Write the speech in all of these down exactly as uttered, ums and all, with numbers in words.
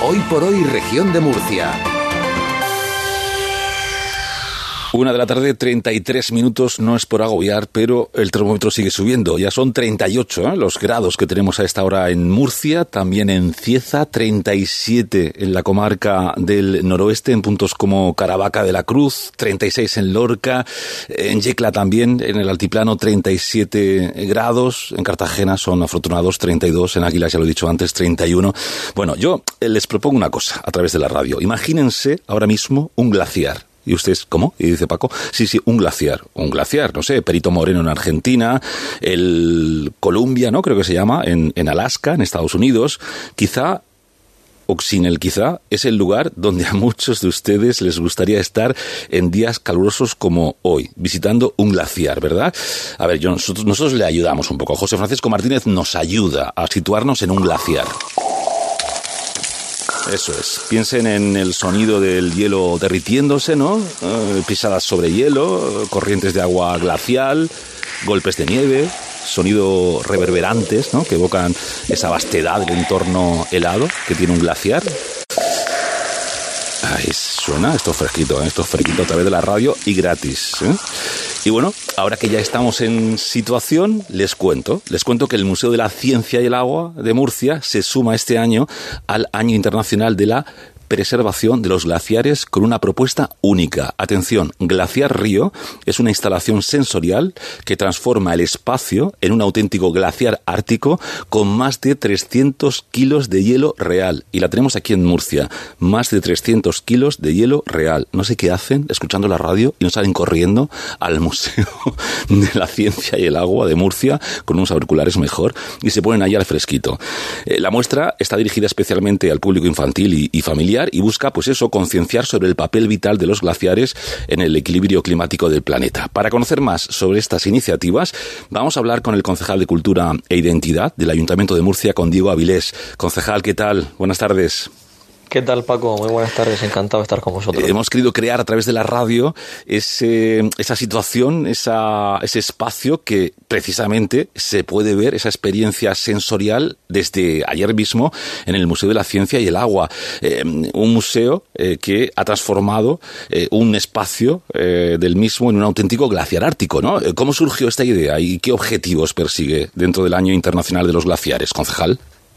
Hoy por hoy, región de Murcia. Una de la tarde, treinta y tres minutos, no es por agobiar, pero el termómetro sigue subiendo. Ya son treinta y ocho ¿eh? los grados que tenemos a esta hora en Murcia, también en Cieza, treinta y siete en la comarca del noroeste, en puntos como Caravaca de la Cruz, treinta y seis en Lorca, en Yecla también, en el altiplano, treinta y siete grados, en Cartagena son afortunados treinta y dos, en Águilas, ya lo he dicho antes, treinta y uno. Bueno, yo les propongo una cosa a través de la radio. Imagínense ahora mismo un glaciar. ¿Y ustedes cómo? Y dice Paco, sí, sí, un glaciar, un glaciar, no sé, Perito Moreno en Argentina, el Columbia, ¿no? Creo que se llama, en, en Alaska, en Estados Unidos. Quizá, o sin el quizá, es el lugar donde a muchos de ustedes les gustaría estar en días calurosos como hoy, visitando un glaciar, ¿verdad? A ver, yo, nosotros, nosotros le ayudamos un poco. José Francisco Martínez nos ayuda a situarnos en un glaciar. Eso es. Piensen en el sonido del hielo derritiéndose, ¿no? Eh, pisadas sobre hielo, corrientes de agua glacial, golpes de nieve, sonido reverberantes, ¿no? Que evocan esa vastedad del entorno helado que tiene un glaciar. Ahí suena, esto fresquito, ¿eh? Esto fresquito a través de la radio y gratis, ¿eh? Y bueno, ahora que ya estamos en situación, les cuento. Les cuento que el Museo de la Ciencia y el Agua de Murcia se suma este año al Año Internacional de la Preservación de los Glaciares con una propuesta única. Atención, Glaciar Río es una instalación sensorial que transforma el espacio en un auténtico glaciar ártico con más de trescientos kilos de hielo real. Y la tenemos aquí en Murcia, más de trescientos kilos de hielo real. No sé qué hacen escuchando la radio y no salen corriendo al Museo de la Ciencia y el Agua de Murcia con unos auriculares mejor y se ponen ahí al fresquito. Eh, la muestra está dirigida especialmente al público infantil y, y familiar y busca, pues eso, concienciar sobre el papel vital de los glaciares en el equilibrio climático del planeta. Para conocer más sobre estas iniciativas, vamos a hablar con el concejal de Cultura e Identidad del Ayuntamiento de Murcia, con Diego Avilés. Concejal, ¿qué tal? Buenas tardes. ¿Qué tal, Paco? Muy buenas tardes, encantado de estar con vosotros. Eh, hemos querido crear a través de la radio ese, esa situación, esa, ese espacio que precisamente se puede ver, esa experiencia sensorial desde ayer mismo en el Museo de la Ciencia y el Agua. Eh, un museo eh, que ha transformado eh, un espacio eh, del mismo en un auténtico glaciar ártico, ¿no? ¿Cómo surgió esta idea y qué objetivos persigue dentro del Año Internacional de los Glaciares, concejal?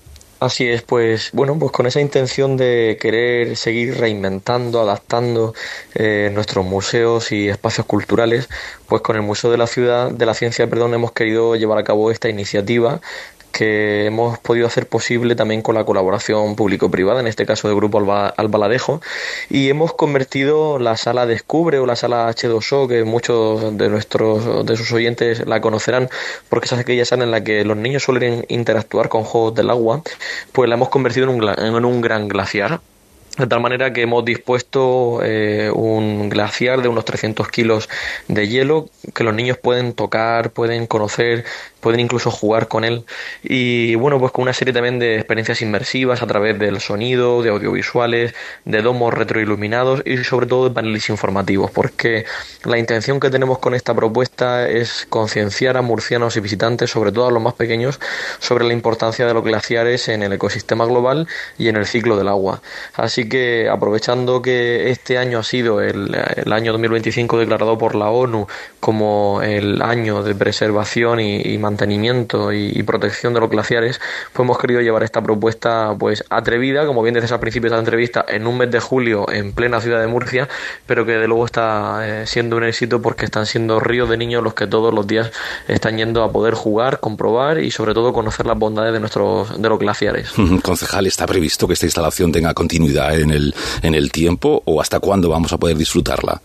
Así es, pues bueno, pues con esa intención de querer seguir reinventando, adaptando eh, nuestros museos y espacios culturales, pues con el Museo de la Ciudad, de la Ciencia, perdón, hemos querido llevar a cabo esta iniciativa que hemos podido hacer posible también con la colaboración público-privada, en este caso del Grupo Alba, Albaladejo, y hemos convertido la sala Descubre o la sala hache dos o, que muchos de nuestros de sus oyentes la conocerán, porque es aquella sala en la que los niños suelen interactuar con juegos del agua, pues la hemos convertido en un, en un gran glaciar. De tal manera que hemos dispuesto eh, un glaciar de unos trescientos kilos de hielo que los niños pueden tocar, pueden conocer, pueden incluso jugar con él. Y bueno, pues con una serie también de experiencias inmersivas a través del sonido, de audiovisuales, de domos retroiluminados y sobre todo de paneles informativos, porque la intención que tenemos con esta propuesta es concienciar a murcianos y visitantes, sobre todo a los más pequeños, sobre la importancia de los glaciares en el ecosistema global y en el ciclo del agua. Así que aprovechando que este año ha sido el, el año dos mil veinticinco declarado por la ONU como el año de preservación y, y mantenimiento y, y protección de los glaciares, pues hemos querido llevar esta propuesta pues atrevida, como bien decías al principio de esta entrevista, en un mes de julio en plena ciudad de Murcia, pero que de luego está eh, siendo un éxito porque están siendo ríos de niños los que todos los días están yendo a poder jugar, comprobar y sobre todo conocer las bondades de nuestros de los glaciares. Concejal, ¿está previsto que esta instalación tenga continuidad en el, en el tiempo o hasta cuándo vamos a poder disfrutarla?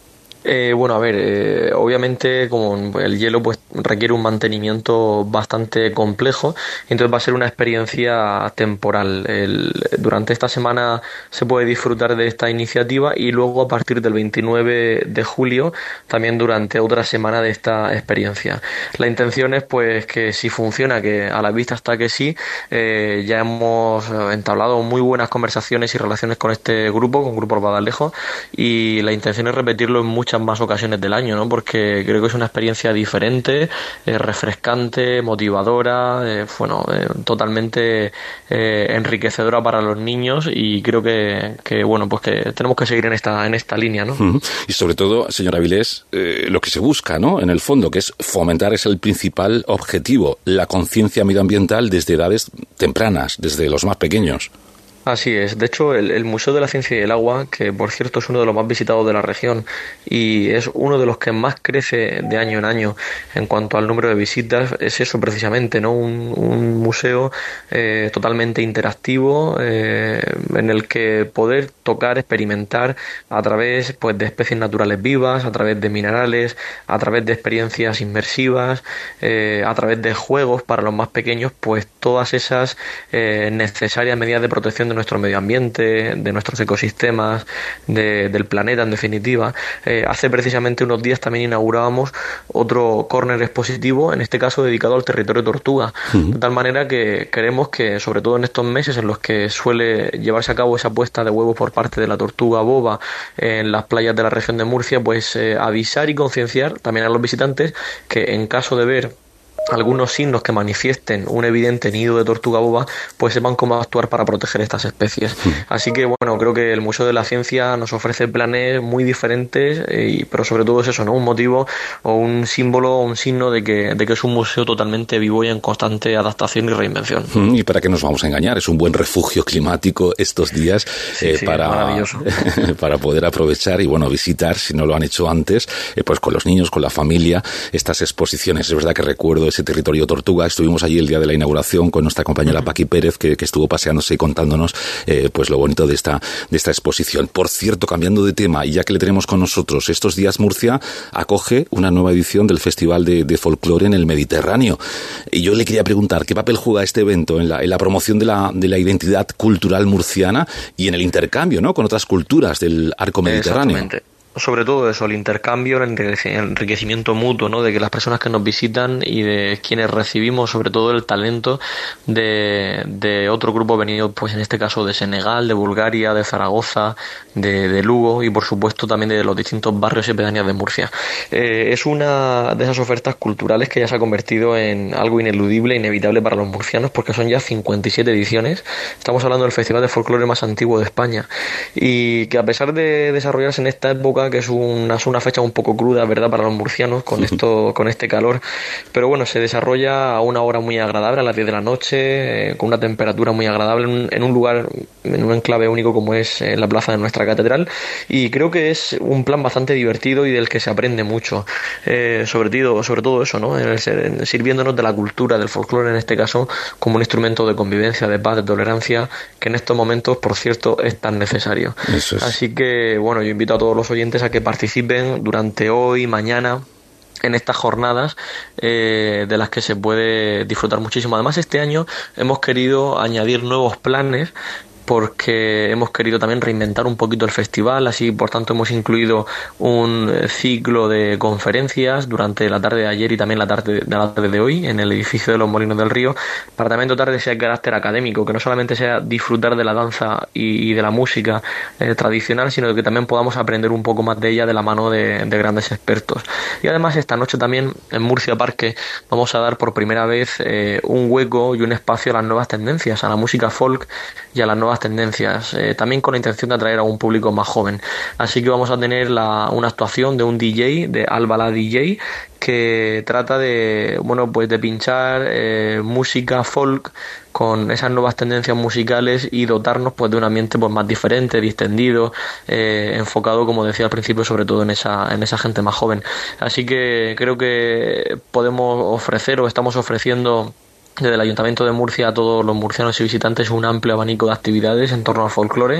Eh, bueno, a ver, eh, obviamente como el hielo pues requiere un mantenimiento bastante complejo, entonces va a ser una experiencia temporal. El, durante esta semana se puede disfrutar de esta iniciativa y luego a partir del veintinueve de julio también durante otra semana de esta experiencia. La intención es pues que si funciona, que a la vista está que sí, eh, ya hemos entablado muy buenas conversaciones y relaciones con este grupo, con Grupo Albaladejo, y la intención es repetirlo en muchas muchas más ocasiones del año, ¿no? Porque creo que es una experiencia diferente, eh, refrescante, motivadora, eh, bueno, eh, totalmente eh, enriquecedora para los niños, y creo que, que bueno, pues que tenemos que seguir en esta en esta línea, ¿no? Uh-huh. Y sobre todo, señor Avilés, eh, lo que se busca, ¿no?, en el fondo, que es fomentar, es el principal objetivo, la conciencia medioambiental desde edades tempranas, desde los más pequeños. Así es. De hecho, el, el Museo de la Ciencia y el Agua, que por cierto es uno de los más visitados de la región y es uno de los que más crece de año en año en cuanto al número de visitas, es eso precisamente, ¿no? Un, un museo eh, totalmente interactivo, eh, en el que poder tocar, experimentar a través, pues, de especies naturales vivas, a través de minerales, a través de experiencias inmersivas, eh, a través de juegos para los más pequeños, pues todas esas eh, necesarias medidas de protección de nuestro medio ambiente, de nuestros ecosistemas, de, del planeta en definitiva. Eh, hace precisamente unos días también inaugurábamos otro córner expositivo, en este caso dedicado al territorio tortuga, uh-huh. de tal manera que queremos que, sobre todo en estos meses en los que suele llevarse a cabo esa puesta de huevos por parte de la tortuga boba en las playas de la región de Murcia, pues eh, avisar y concienciar también a los visitantes que en caso de ver algunos signos que manifiesten un evidente nido de tortuga boba, pues sepan cómo actuar para proteger estas especies. Así que bueno, creo que el Museo de la Ciencia nos ofrece planes muy diferentes, eh, pero sobre todo es eso, ¿no? Un motivo o un símbolo o un signo de que, de que es un museo totalmente vivo y en constante adaptación y reinvención. Y para qué nos vamos a engañar, es un buen refugio climático estos días, sí, eh, sí, para, para poder aprovechar y bueno, visitar, si no lo han hecho antes, eh, pues con los niños, con la familia, estas exposiciones. Es verdad que recuerdo ese territorio tortuga. Estuvimos allí el día de la inauguración con nuestra compañera Paqui Pérez, que, que estuvo paseándose y contándonos eh, pues lo bonito de esta, de esta exposición. Por cierto, cambiando de tema, y ya que le tenemos con nosotros, estos días Murcia acoge una nueva edición del Festival de, de Folclore en el Mediterráneo. Y yo le quería preguntar, ¿qué papel juega este evento en la, en la promoción de la, de la identidad cultural murciana y en el intercambio, ¿no?, con otras culturas del arco mediterráneo? Exactamente. Sobre todo eso, el intercambio, el enriquecimiento mutuo, ¿no?, de que las personas que nos visitan y de quienes recibimos, sobre todo el talento de, de otro grupo venido, pues en este caso de Senegal, de Bulgaria, de Zaragoza, de, de Lugo y por supuesto también de los distintos barrios y pedanías de Murcia. Eh, es una de esas ofertas culturales que ya se ha convertido en algo ineludible, inevitable para los murcianos, porque son ya cincuenta y siete ediciones. Estamos hablando del festival de folclore más antiguo de España y que, a pesar de desarrollarse en esta época, que es una, es una fecha un poco cruda, ¿verdad?, para los murcianos con esto, con este calor, pero bueno, se desarrolla a una hora muy agradable, a las diez de la noche, eh, con una temperatura muy agradable, en un, en un lugar, en un enclave único como es eh, la plaza de nuestra catedral, y creo que es un plan bastante divertido y del que se aprende mucho, eh, sobre todo, sobre todo eso, ¿no?, en el, en, sirviéndonos de la cultura, del folclore en este caso, como un instrumento de convivencia, de paz, de tolerancia, que en estos momentos, por cierto, es tan necesario. Eso es. Así que bueno, yo invito a todos los oyentes a que participen durante hoy, mañana, en estas jornadas eh, de las que se puede disfrutar muchísimo. Además, este año hemos querido añadir nuevos planes, porque hemos querido también reinventar un poquito el festival, así por tanto hemos incluido un ciclo de conferencias durante la tarde de ayer y también la tarde de la tarde de hoy en el edificio de los Molinos del Río, para también dotar de ese carácter académico, que no solamente sea disfrutar de la danza y, y de la música eh, tradicional, sino que también podamos aprender un poco más de ella de la mano de, de grandes expertos. Y además esta noche también en Murcia Parque vamos a dar por primera vez eh, un hueco y un espacio a las nuevas tendencias, a la música folk y a las nuevas tendencias, eh, también con la intención de atraer a un público más joven. Así que vamos a tener la, una actuación de un D J, de Albala D J, que trata de, bueno, pues de pinchar eh, música folk con esas nuevas tendencias musicales y dotarnos pues de un ambiente pues más diferente, distendido, eh, enfocado, como decía al principio, sobre todo en esa, en esa gente más joven. Así que creo que podemos ofrecer o estamos ofreciendo desde el Ayuntamiento de Murcia a todos los murcianos y visitantes un amplio abanico de actividades en torno al folclore,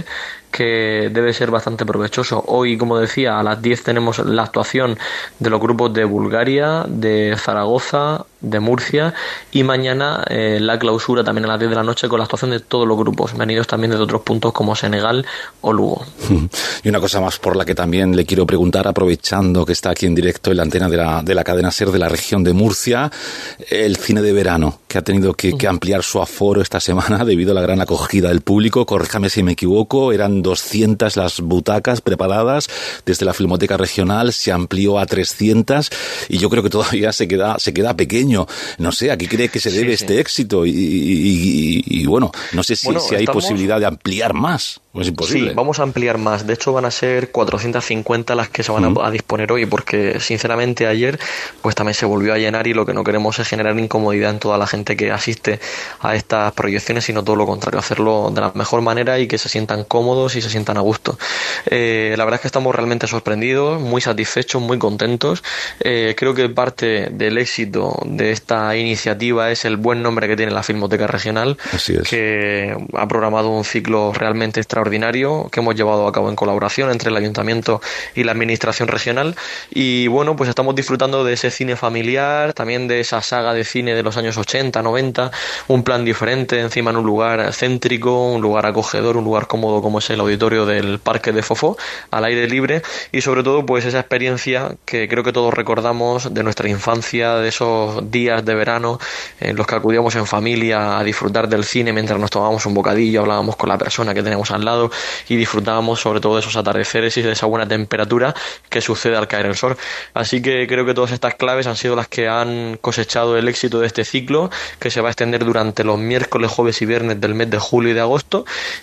que debe ser bastante provechoso. Hoy, como decía, a las diez tenemos la actuación de los grupos de Bulgaria, de Zaragoza, de Murcia, y mañana eh, la clausura también a las diez de la noche con la actuación de todos los grupos, venidos también de otros puntos como Senegal o Lugo. Y una cosa más por la que también le quiero preguntar, aprovechando que está aquí en directo en la antena de la, de la cadena SER de la región de Murcia, el cine de verano, que ha tenido que, que ampliar su aforo esta semana debido a la gran acogida del público. Corríjame si me equivoco, eran doscientas las butacas preparadas desde la Filmoteca Regional, se amplió a trescientas y yo creo que todavía se queda, se queda pequeño. No sé, ¿a qué cree que se debe sí, este sí. éxito? Y, y, y, y bueno, no sé si, bueno, si hay estamos... posibilidad de ampliar más. Es imposible. Sí, vamos a ampliar más. De hecho, van a ser cuatrocientas cincuenta las que se van mm. a, a disponer hoy, porque sinceramente ayer pues también se volvió a llenar y lo que no queremos es generar incomodidad en toda la gente que asiste a estas proyecciones, sino todo lo contrario, hacerlo de la mejor manera y que se sientan cómodos y se sientan a gusto. Eh, la verdad es que estamos realmente sorprendidos, muy satisfechos, muy contentos. Eh, creo que parte del éxito de esta iniciativa es el buen nombre que tiene la Filmoteca Regional, Así es. que ha programado un ciclo realmente extraordinario que hemos llevado a cabo en colaboración entre el Ayuntamiento y la Administración Regional, y bueno, pues estamos disfrutando de ese cine familiar, también de esa saga de cine de los años ochenta, noventa, un plan diferente, encima en un lugar céntrico, un lugar acogedor, un lugar cómodo como es el auditorio del Parque de Fofó, al aire libre, y sobre todo pues esa experiencia que creo que todos recordamos de nuestra infancia, de esos días de verano en los que acudíamos en familia a disfrutar del cine mientras nos tomábamos un bocadillo, hablábamos con la persona que teníamos al lado y disfrutábamos sobre todo de esos atardeceres y de esa buena temperatura que sucede al caer el sol. Así que creo que todas estas claves han sido las que han cosechado el éxito de este ciclo, que se va a extender durante los miércoles, jueves y viernes del mes de julio y de agosto,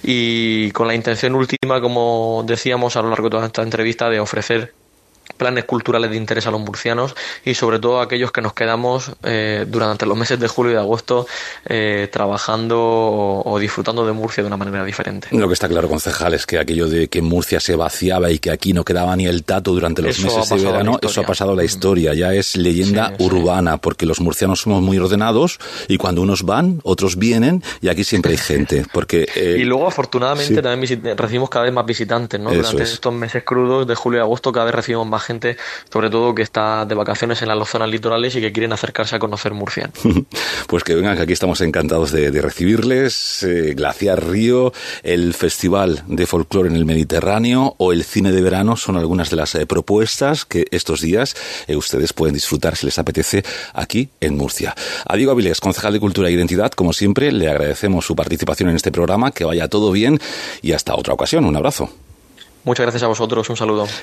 y con la intención última, como decíamos a lo largo de toda esta entrevista, de ofrecer planes culturales de interés a los murcianos y sobre todo a aquellos que nos quedamos eh, durante los meses de julio y de agosto eh, trabajando o, o disfrutando de Murcia de una manera diferente. Lo que está claro, concejal, es que aquello de que Murcia se vaciaba y que aquí no quedaba ni el tato durante los eso meses de verano, eso ha pasado a la historia, ya es leyenda sí, urbana, sí. porque los murcianos somos muy ordenados y cuando unos van, otros vienen y aquí siempre hay gente. Porque eh, y luego afortunadamente sí. también visit- recibimos cada vez más visitantes, ¿no? Eso Durante es. estos meses crudos de julio y agosto cada vez recibimos más gente, sobre todo que está de vacaciones en las zonas litorales y que quieren acercarse a conocer Murcia. Pues que vengan, que aquí estamos encantados de, de recibirles. Eh, Glaciar Río, el Festival de Folclore en el Mediterráneo o el cine de verano son algunas de las eh, propuestas que estos días eh, ustedes pueden disfrutar si les apetece aquí en Murcia. A Diego Avilés, concejal de Cultura e Identidad, como siempre, le agradecemos su participación en este programa, que vaya todo bien y hasta otra ocasión. Un abrazo. Muchas gracias a vosotros, un saludo.